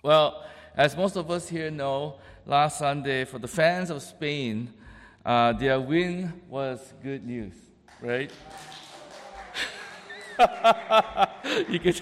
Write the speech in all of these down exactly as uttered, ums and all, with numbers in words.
Well, as most of us here know, last Sunday, for the fans of Spain, uh, their win was good news, right? You could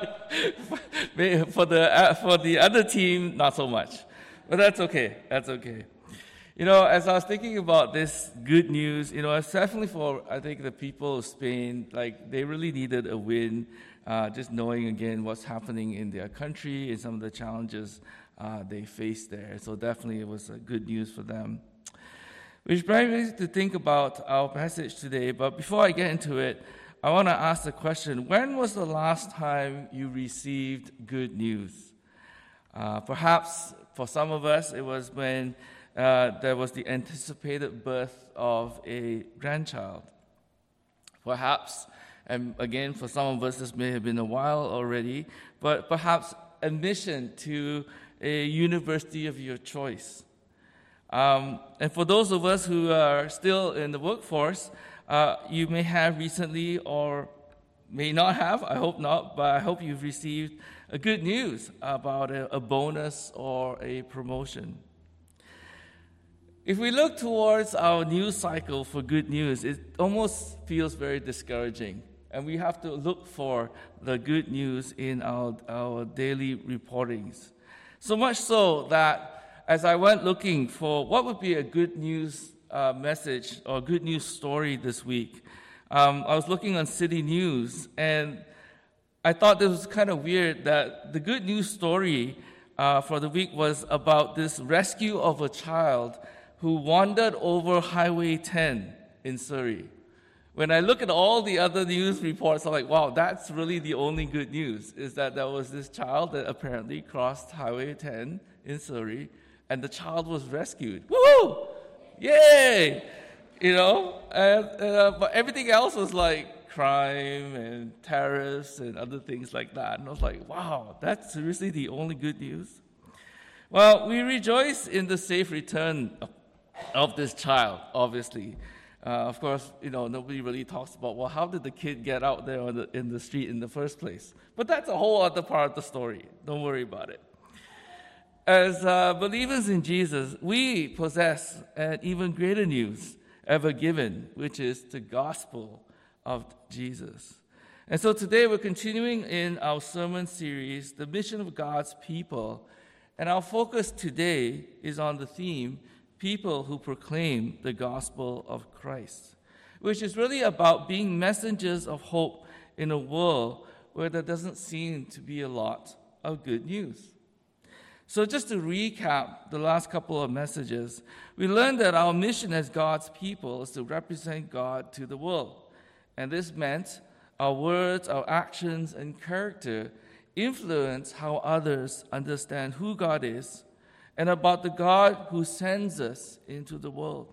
for the uh, for the other team, not so much, but that's okay. That's okay. You know, as I was thinking about this good news, you know, it's definitely for I think the people of Spain, like they really needed a win. Uh, just knowing again what's happening in their country and some of the challenges uh, they face there. So definitely it was a good news for them. Which brings me to think about our passage today. But before I get into it, I want to ask the question, when was the last time you received good news? Uh, perhaps for some of us, it was when uh, there was the anticipated birth of a grandchild. Perhaps, and again, for some of us, this may have been a while already, but perhaps admission to a university of your choice. Um, and for those of us who are still in the workforce, uh, you may have recently or may not have, I hope not, but I hope you've received a good news about a, a bonus or a promotion. If we look towards our news cycle for good news, it almost feels very discouraging. And we have to look for the good news in our, our daily reportings. So much so that as I went looking for what would be a good news uh, message or good news story this week, um, I was looking on City News, and I thought this was kind of weird that the good news story uh, for the week was about this rescue of a child who wandered over Highway ten in Surrey. When I look at all the other news reports, I'm like, wow, that's really the only good news, is that there was this child that apparently crossed Highway ten in Surrey, and the child was rescued. Woohoo! Yay! You know, and, uh, but everything else was like crime and terrorists and other things like that. And I was like, wow, that's seriously the only good news? Well, we rejoice in the safe return of this child, obviously. Uh, of course, you know, nobody really talks about, well, how did the kid get out there on the, in the street in the first place? But that's a whole other part of the story. Don't worry about it. As uh, believers in Jesus, we possess an even greater news ever given, which is the gospel of Jesus. And so today we're continuing in our sermon series, The Mission of God's People. And our focus today is on the theme, people who proclaim the gospel of Christ, which is really about being messengers of hope in a world where there doesn't seem to be a lot of good news. So just to recap the last couple of messages, we learned that our mission as God's people is to represent God to the world. And this meant our words, our actions, and character influence how others understand who God is and about the God who sends us into the world.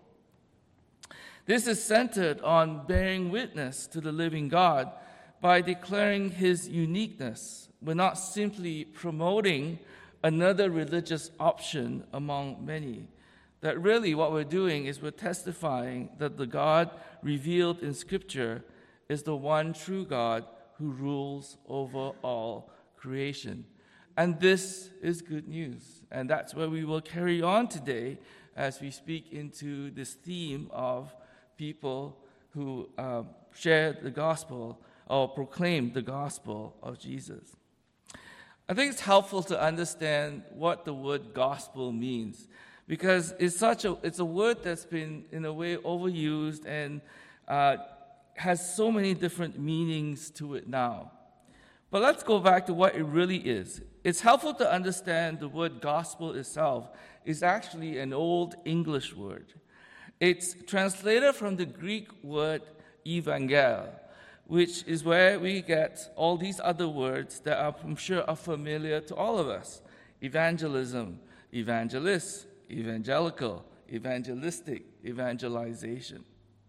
This is centered on bearing witness to the living God by declaring his uniqueness. We're not simply promoting another religious option among many. That really what we're doing is we're testifying that the God revealed in Scripture is the one true God who rules over all creation. And this is good news. And that's where we will carry on today as we speak into this theme of people who uh, share the gospel or proclaim the gospel of Jesus. I think it's helpful to understand what the word gospel means, because it's such a it's a word that's been in a way overused and uh, has so many different meanings to it now. But let's go back to what it really is. It's helpful to understand the word gospel itself is actually an old English word. It's translated from the Greek word evangel, which is where we get all these other words that are, I'm sure are familiar to all of us. Evangelism, evangelist, evangelical, evangelistic, evangelization.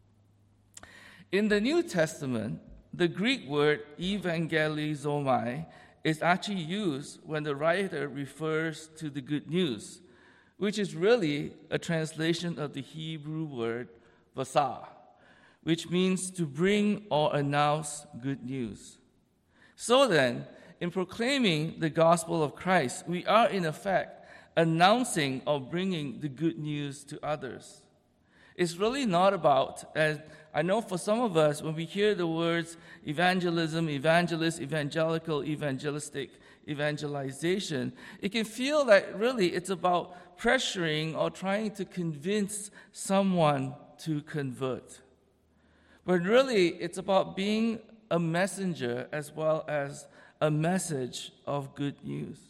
In the New Testament, the Greek word evangelizomai is actually used when the writer refers to the good news, which is really a translation of the Hebrew word basar, which means to bring or announce good news. So then, in proclaiming the gospel of Christ, we are in effect announcing or bringing the good news to others. It's really not about, as I know for some of us, when we hear the words evangelism, evangelist, evangelical, evangelistic, evangelization, it can feel that really it's about pressuring or trying to convince someone to convert. But really, it's about being a messenger as well as a message of good news.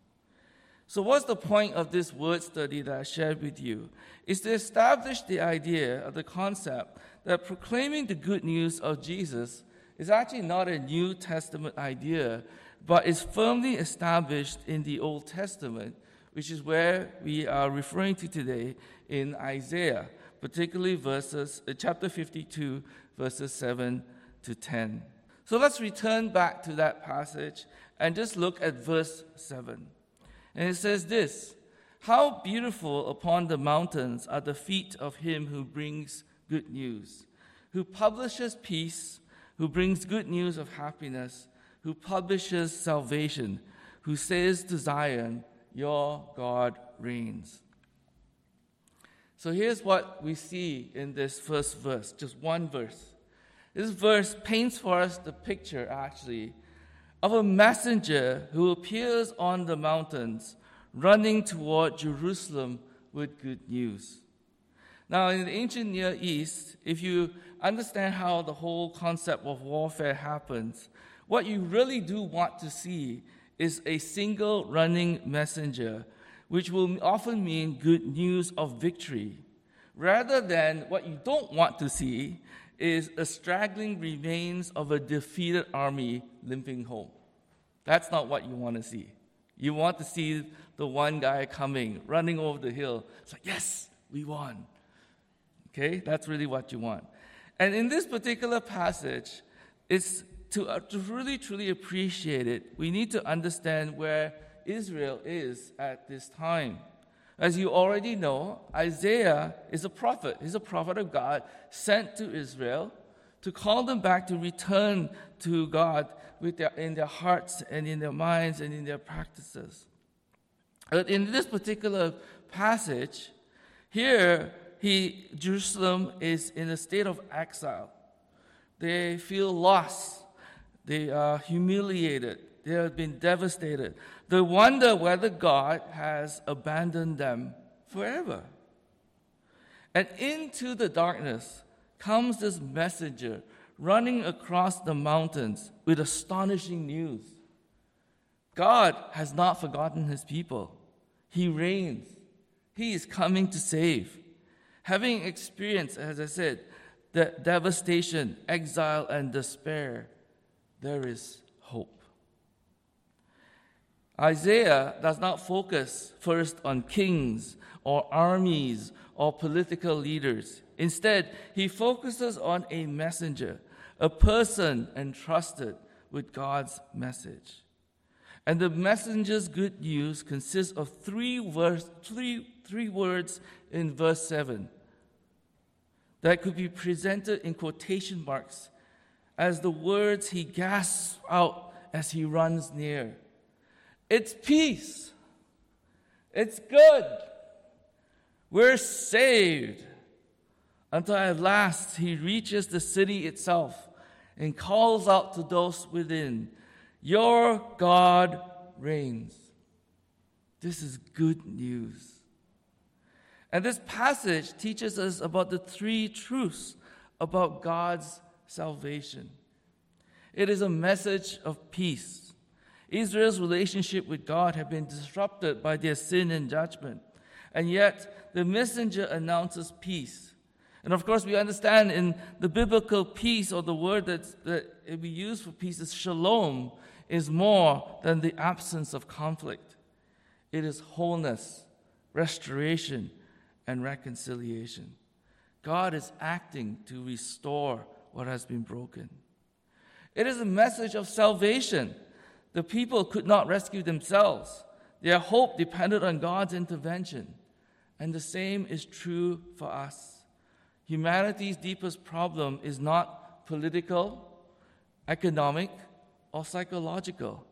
So what's the point of this word study that I shared with you? Is to establish the idea of the concept that proclaiming the good news of Jesus is actually not a New Testament idea, but is firmly established in the Old Testament, which is where we are referring to today in Isaiah, particularly verses uh, chapter fifty-two, verses seven to ten. So let's return back to that passage and just look at verse seven. And it says this, "How beautiful upon the mountains are the feet of him who brings good news, who publishes peace, who brings good news of happiness, who publishes salvation, who says to Zion, your God reigns." So here's what we see in this first verse, just one verse. This verse paints for us the picture, actually, of a messenger who appears on the mountains, running toward Jerusalem with good news. Now, in the ancient Near East, if you understand how the whole concept of warfare happens, what you really do want to see is a single running messenger, which will often mean good news of victory, rather than what you don't want to see is a straggling remains of a defeated army limping home. That's not what you want to see. You want to see the one guy coming, running over the hill. It's like, yes, we won. Okay, that's really what you want. And in this particular passage, it's to, uh, to really, truly appreciate it, we need to understand where Israel is at this time. As you already know, Isaiah is a prophet. He's a prophet of God sent to Israel to call them back to return to God with their, in their hearts and in their minds and in their practices. But in this particular passage, here he, Jerusalem is in a state of exile. They feel lost. They are humiliated. They have been devastated. They wonder whether God has abandoned them forever. And into the darkness comes this messenger running across the mountains with astonishing news. God has not forgotten his people. He reigns. He is coming to save. Having experienced, as I said, the devastation, exile, and despair, there is hope. Isaiah does not focus first on kings or armies or political leaders. Instead, he focuses on a messenger, a person entrusted with God's message. And the messenger's good news consists of three, verse, three, three words in verse seven that could be presented in quotation marks as the words he gasps out as he runs near. It's peace. It's good. We're saved. Until at last he reaches the city itself and calls out to those within, your God reigns. This is good news. And this passage teaches us about the three truths about God's salvation. It is a message of peace. Israel's relationship with God had been disrupted by their sin and judgment. And yet, the messenger announces peace. And of course, we understand in the biblical peace, or the word that, that we use for peace is shalom, is more than the absence of conflict. It is wholeness, restoration, and reconciliation. God is acting to restore what has been broken. It is a message of salvation. The people could not rescue themselves. Their hope depended on God's intervention. And the same is true for us. Humanity's deepest problem is not political, economic, or psychological.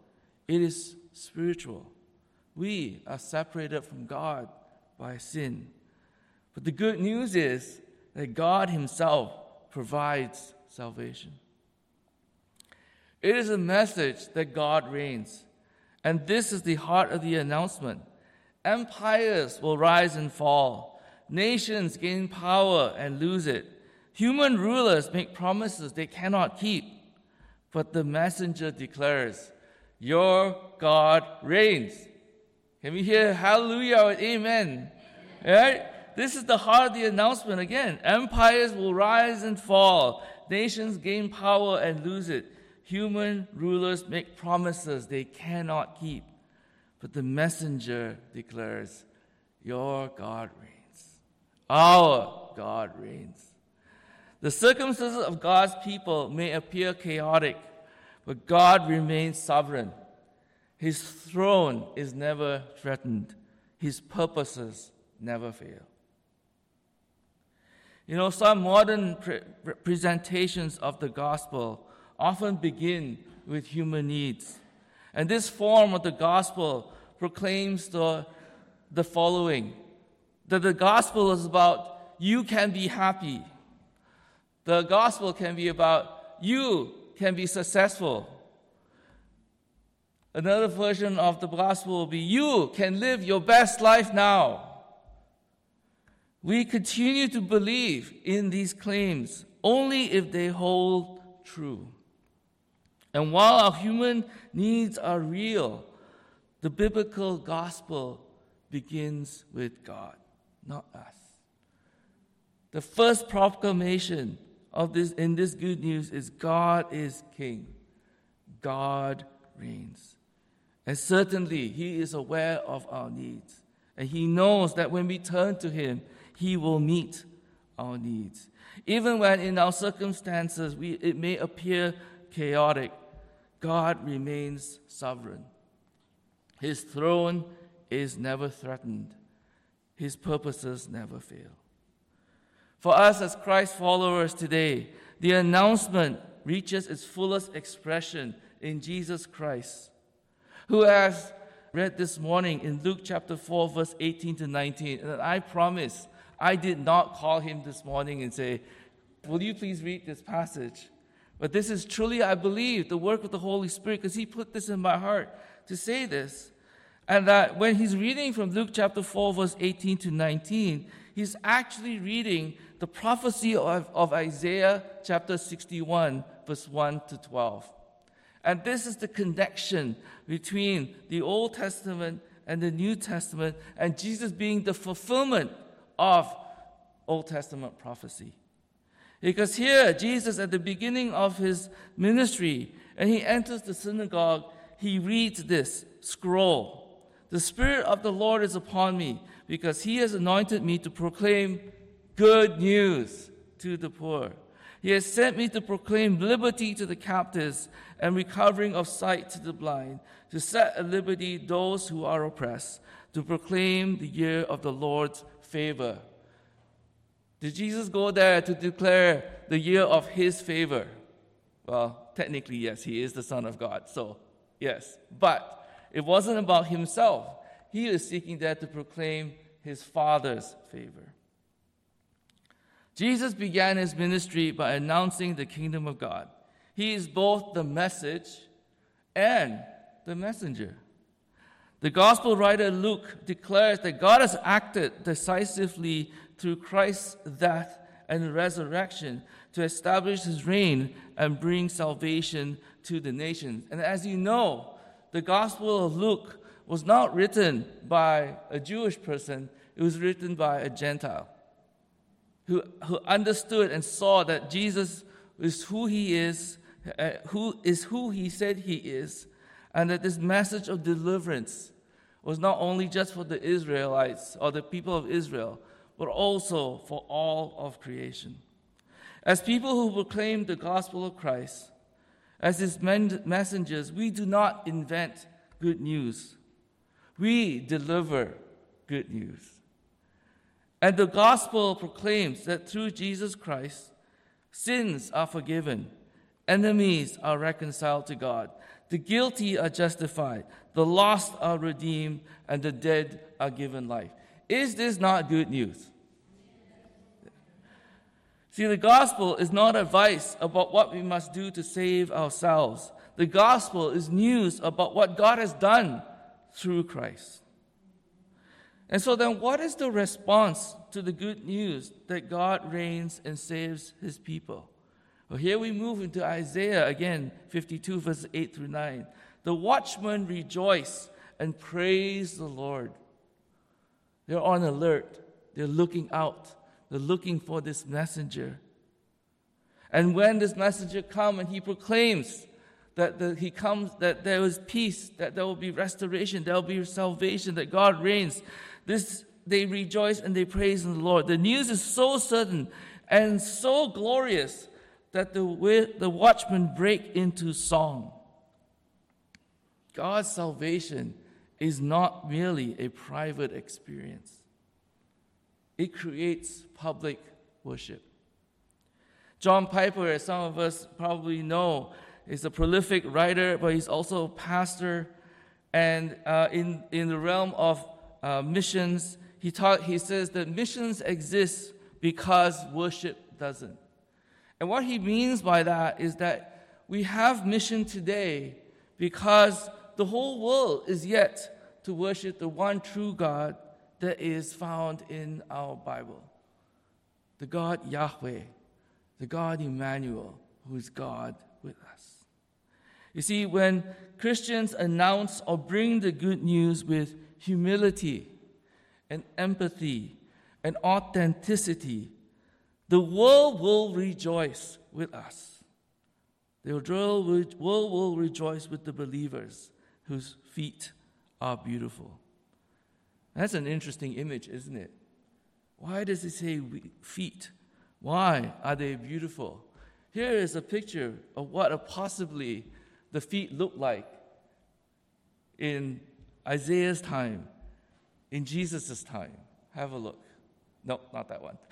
It is spiritual. We are separated from God by sin. But the good news is that God himself provides salvation. It is a message that God reigns. And this is the heart of the announcement. Empires will rise and fall. Nations gain power and lose it. Human rulers make promises they cannot keep. But the messenger declares, your God reigns. Can we hear hallelujah or amen? Right? This is the heart of the announcement again. Empires will rise and fall. Nations gain power and lose it. Human rulers make promises they cannot keep. But the messenger declares, your God reigns. Our God reigns. The circumstances of God's people may appear chaotic, but God remains sovereign. His throne is never threatened. His purposes never fail. You know, some modern pre- presentations of the gospel often begin with human needs. And this form of the gospel proclaims the, the following, that the gospel is about you can be happy. The gospel can be about you can be successful. Another version of the gospel will be you can live your best life now. We continue to believe in these claims only if they hold true. And while our human needs are real, the biblical gospel begins with God, not us. The first proclamation of this in this good news is God is King. God reigns. And certainly He is aware of our needs. And He knows that when we turn to Him, He will meet our needs. Even when in our circumstances we, it may appear chaotic, God remains sovereign. His throne is never threatened. His purposes never fail. For us as Christ followers today, the announcement reaches its fullest expression in Jesus Christ, who has read this morning in Luke chapter four, verse eighteen to nineteen. And I promise I did not call him this morning and say, will you please read this passage? But this is truly, I believe, the work of the Holy Spirit, because He put this in my heart to say this. And that when he's reading from Luke chapter four, verse eighteen to nineteen, he's actually reading the prophecy of, of Isaiah chapter sixty-one, verse one to twelve. And this is the connection between the Old Testament and the New Testament, and Jesus being the fulfillment of Old Testament prophecy. Because here, Jesus, at the beginning of his ministry, and he enters the synagogue, he reads this scroll. The Spirit of the Lord is upon me, because He has anointed me to proclaim good news to the poor. He has sent me to proclaim liberty to the captives and recovering of sight to the blind, to set at liberty those who are oppressed, to proclaim the year of the Lord's favor. Did Jesus go there to declare the year of His favor? Well, technically, yes, He is the Son of God, so yes. But it wasn't about Himself. He was seeking there to proclaim His Father's favor. Jesus began His ministry by announcing the kingdom of God. He is both the message and the messenger. The gospel writer Luke declares that God has acted decisively through Christ's death and resurrection to establish His reign and bring salvation to the nations. And as you know, the Gospel of Luke was not written by a Jewish person. It was written by a Gentile who, who understood and saw that Jesus is who He is, uh, who is who He said He is, and that this message of deliverance was not only just for the Israelites or the people of Israel, but also for all of creation. As people who proclaim the gospel of Christ, as His messengers, we do not invent good news. We deliver good news. And the gospel proclaims that through Jesus Christ, sins are forgiven Enemies are reconciled to God. The guilty are justified. The lost are redeemed, and the dead are given life. Is this not good news? See, the gospel is not advice about what we must do to save ourselves. The gospel is news about what God has done through Christ. And so then, what is the response to the good news that God reigns and saves his people? Well, here we move into Isaiah again, fifty-two, verses eight through nine. The watchmen rejoice and praise the Lord. They're on alert. They're looking out. They're looking for this messenger. And when this messenger comes and he proclaims that the, he comes, that there is peace, that there will be restoration, there will be salvation, that God reigns, this they rejoice and they praise in the Lord. The news is so certain and so glorious that the, the watchmen break into song. God's salvation is not merely a private experience. It creates public worship. John Piper, as some of us probably know, is a prolific writer, but he's also a pastor. And uh, in, in the realm of uh, missions, he, taught, he says that missions exist because worship doesn't. And what he means by that is that we have mission today because the whole world is yet to worship the one true God that is found in our Bible. The God Yahweh, the God Emmanuel, who is God with us. You see, when Christians announce or bring the good news with humility and empathy and authenticity, the world will rejoice with us. The world will, will rejoice with the believers whose feet are beautiful. That's an interesting image, isn't it? Why does it say feet? Why are they beautiful? Here is a picture of what a possibly the feet look like in Isaiah's time, in Jesus' time. Have a look. No, not that one.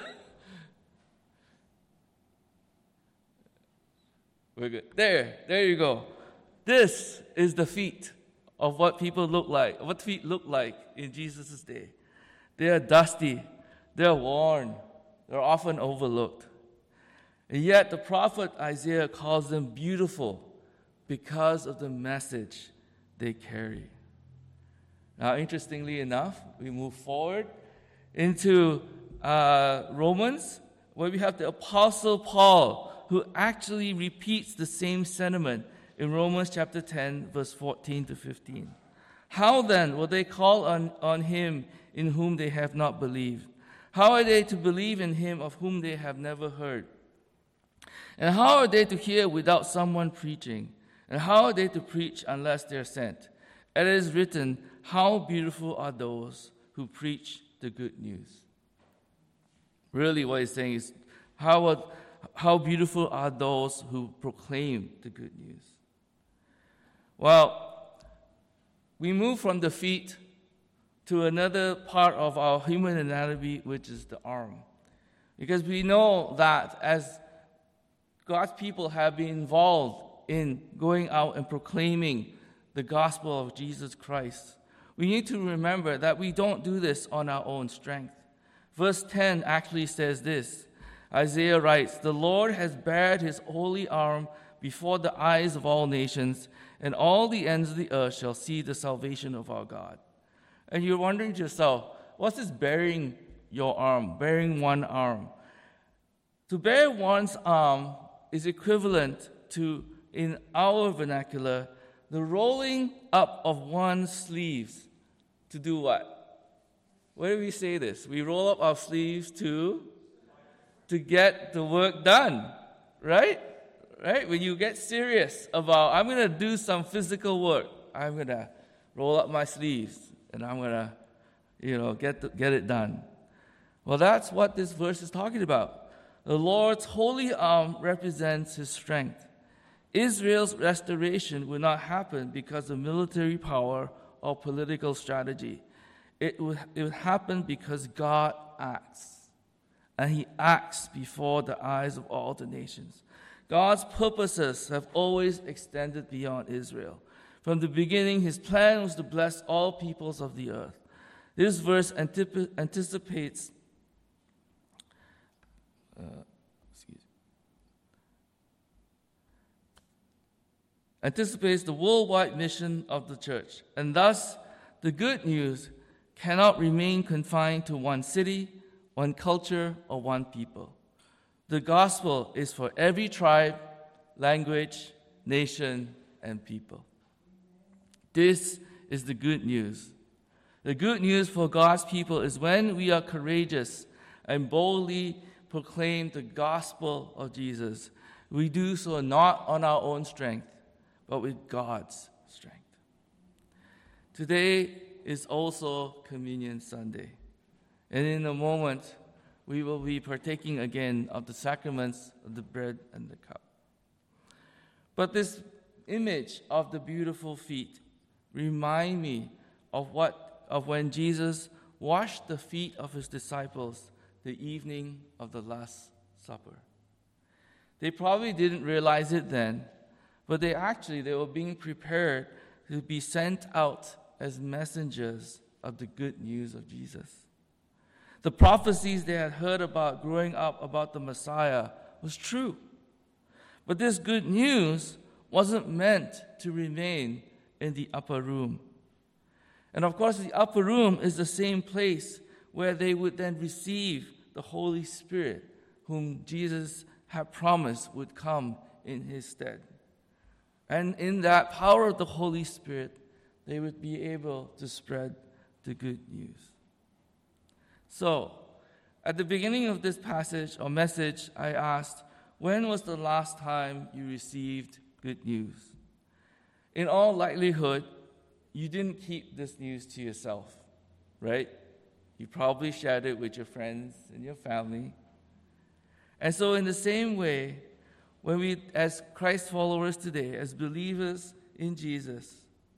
We're good. There, there you go. This is the feet of what people look like, what feet look like in Jesus' day. They are dusty, they are worn, they're often overlooked. And yet the prophet Isaiah calls them beautiful because of the message they carry. Now, interestingly enough, we move forward into uh, Romans, where we have the Apostle Paul, who actually repeats the same sentiment in Romans chapter ten, verse fourteen to fifteen. How then will they call on, on him in whom they have not believed? How are they to believe in him of whom they have never heard? And how are they to hear without someone preaching? And how are they to preach unless they are sent? It is written, how beautiful are those who preach the good news. Really what he's saying is, how, are, how beautiful are those who proclaim the good news. Well, we move from the feet to another part of our human anatomy, which is the arm. Because we know that as God's people have been involved in going out and proclaiming the gospel of Jesus Christ, we need to remember that we don't do this on our own strength. Verse ten actually says this. Isaiah writes, the Lord has bared his holy arm before the eyes of all nations, and all the ends of the earth shall see the salvation of our God. And you're wondering to yourself, what's this bearing your arm, bearing one arm? To bear one's arm is equivalent to, in our vernacular, the rolling up of one's sleeves to do what? Where do we say this? We roll up our sleeves to, to get the work done, right? Right? When you get serious about, I'm going to do some physical work, I'm going to roll up my sleeves and I'm going to, you know, get the, get it done. Well, that's what this verse is talking about. The Lord's holy arm represents his strength. Israel's restoration will not happen because of military power or political strategy. It will, it will happen because God acts. And he acts before the eyes of all the nations. God's purposes have always extended beyond Israel. From the beginning, his plan was to bless all peoples of the earth. This verse antip- anticipates uh, excuse, anticipates the worldwide mission of the church, and thus the good news cannot remain confined to one city, one culture, or one people. The gospel is for every tribe, language, nation, and people. This is the good news. The good news for God's people is when we are courageous and boldly proclaim the gospel of Jesus, we do so not on our own strength, but with God's strength. Today is also Communion Sunday, and in a moment, we will be partaking again of the sacraments of the bread and the cup. But this image of the beautiful feet remind me of what of when Jesus washed the feet of his disciples the evening of the Last Supper. They probably didn't realize it then, but they actually they were being prepared to be sent out as messengers of the good news of Jesus. The prophecies they had heard about growing up about the Messiah was true. But this good news wasn't meant to remain in the upper room. And of course, the upper room is the same place where they would then receive the Holy Spirit, whom Jesus had promised would come in his stead. And in that power of the Holy Spirit, they would be able to spread the good news. So, at the beginning of this passage or message, I asked, when was the last time you received good news? In all likelihood, you didn't keep this news to yourself, right? You probably shared it with your friends and your family. And so in the same way, when we, as Christ followers today, as believers in Jesus,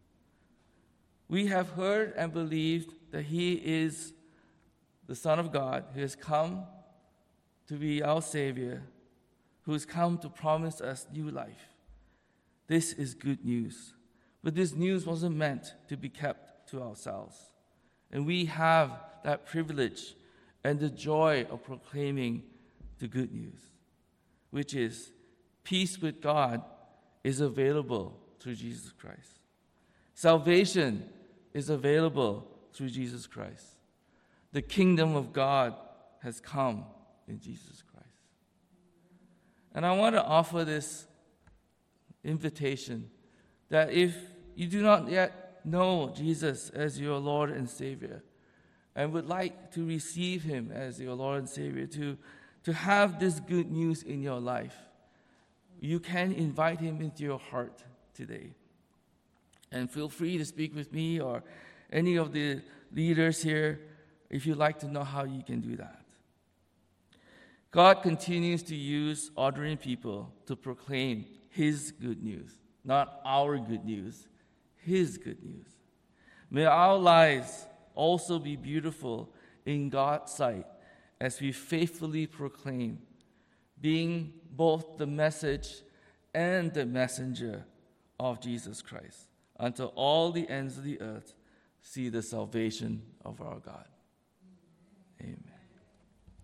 we have heard and believed that he is the Son of God, who has come to be our Savior, who has come to promise us new life. This is good news. But this news wasn't meant to be kept to ourselves. And we have that privilege and the joy of proclaiming the good news, which is peace with God is available through Jesus Christ. Salvation is available through Jesus Christ. The kingdom of God has come in Jesus Christ. And I want to offer this invitation that if you do not yet know Jesus as your Lord and Savior and would like to receive him as your Lord and Savior, to, to have this good news in your life, you can invite him into your heart today. And feel free to speak with me or any of the leaders here if you'd like to know how you can do that. God continues to use ordinary people to proclaim his good news, not our good news, his good news. May our lives also be beautiful in God's sight as we faithfully proclaim, being both the message and the messenger of Jesus Christ, until all the ends of the earth see the salvation of our God. Amen.